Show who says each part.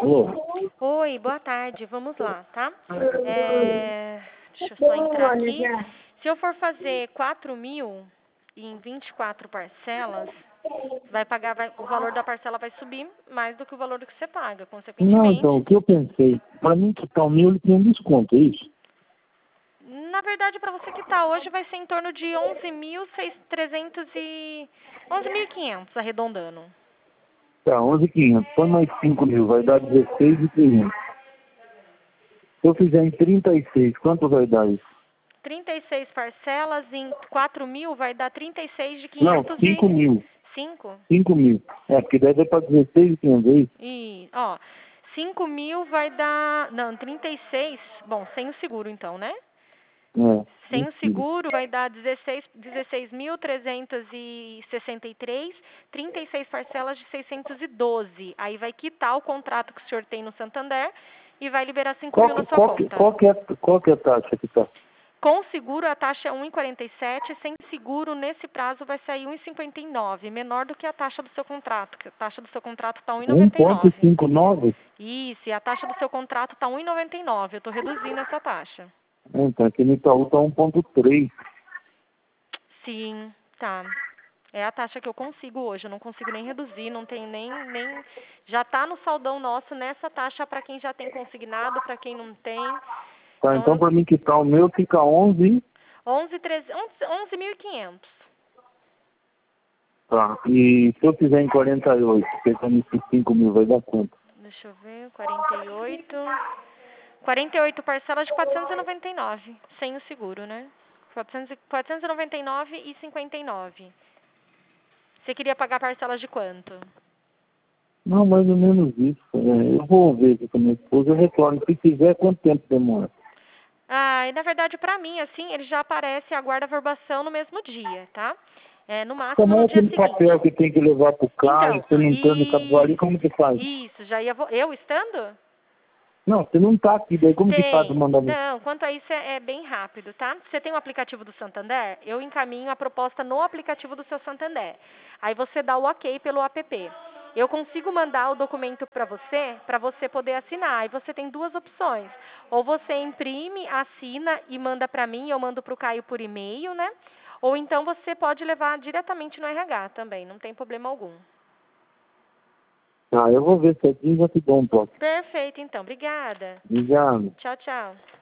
Speaker 1: Alô?
Speaker 2: Oi, boa tarde. Vamos lá, tá? Deixa eu só entrar aqui. Se eu for fazer 4.000 em 24 parcelas, o valor da parcela vai subir mais do que o valor do que você paga,
Speaker 1: Não,
Speaker 2: consequentemente.
Speaker 1: então, o que eu pensei, para mim quitar o meu, ele tem um desconto, é isso?
Speaker 2: Na verdade, para você quitar hoje vai ser em torno de 11.300 e 11.500, arredondando.
Speaker 1: Tá, 11.500. Põe mais 5.000, vai dar 16.500. Se eu fizer em 36, quanto vai dar isso?
Speaker 2: 36 parcelas em 4.000 vai dar 36 de
Speaker 1: Não,
Speaker 2: 500
Speaker 1: 5.000.
Speaker 2: 5?
Speaker 1: 5.000. É, porque deve ser para 16.500, é isso?
Speaker 2: E, ó, 5.000 vai dar... Não, 36... Bom, sem o seguro então, né?
Speaker 1: É,
Speaker 2: Sem o
Speaker 1: mentira.
Speaker 2: seguro vai dar 16.363, 36 parcelas de 612. Aí vai quitar o contrato que o senhor tem no Santander e vai liberar 5.000 na sua conta.
Speaker 1: Qual que é a taxa que tá?
Speaker 2: Com seguro a taxa é 1,47, sem seguro nesse prazo vai sair 1,59, menor do que a taxa do seu contrato, que a taxa do seu contrato está 1,99.
Speaker 1: 1,59?
Speaker 2: Isso, e a taxa do seu contrato está 1,99, eu estou reduzindo essa taxa.
Speaker 1: Então, aqui no Itaú tá 1,3.
Speaker 2: Sim, tá. É a taxa que eu consigo hoje, eu não consigo nem reduzir, não tem nem já está no saldão nosso nessa taxa para quem já tem consignado, para quem não tem.
Speaker 1: Tá, então para mim quitar o meu fica 11.
Speaker 2: 11.500.
Speaker 1: Tá, e se eu fizer em 48, pegando esses 5.000, vai dar quanto?
Speaker 2: Deixa eu ver, 48. 48 parcelas de 499, sem o seguro, né? 499,59. Você queria pagar parcelas de quanto?
Speaker 1: Não, mais ou menos isso. Eu vou ver aqui com a minha esposa, eu retorno. Se quiser, quanto tempo demora?
Speaker 2: Ah, e na verdade, pra mim, assim, ele já aparece a guarda-verbação no mesmo dia, tá? No máximo
Speaker 1: Como é
Speaker 2: no dia
Speaker 1: aquele
Speaker 2: seguinte.
Speaker 1: papel que tem que levar pro carro,
Speaker 2: Então,
Speaker 1: você não entrando no cavalo, como que faz?
Speaker 2: isso, já ia... Eu estando?
Speaker 1: Não, você não tá aqui, daí como que faz pra
Speaker 2: Tem.
Speaker 1: mandar?
Speaker 2: Não, quanto a isso é bem rápido, tá? Você tem o aplicativo do Santander? Eu encaminho a proposta no aplicativo do seu Santander. Aí você dá o ok pelo app. Eu consigo mandar o documento para você poder assinar. Aí você tem duas opções. Ou você imprime, assina e manda para mim, eu mando para o Caio por e-mail, né? Ou então você pode levar diretamente no RH também, não tem problema algum.
Speaker 1: Ah, eu vou ver certinho e já te dou um toque.
Speaker 2: Perfeito, então. Obrigada.
Speaker 1: Obrigado.
Speaker 2: Tchau, tchau.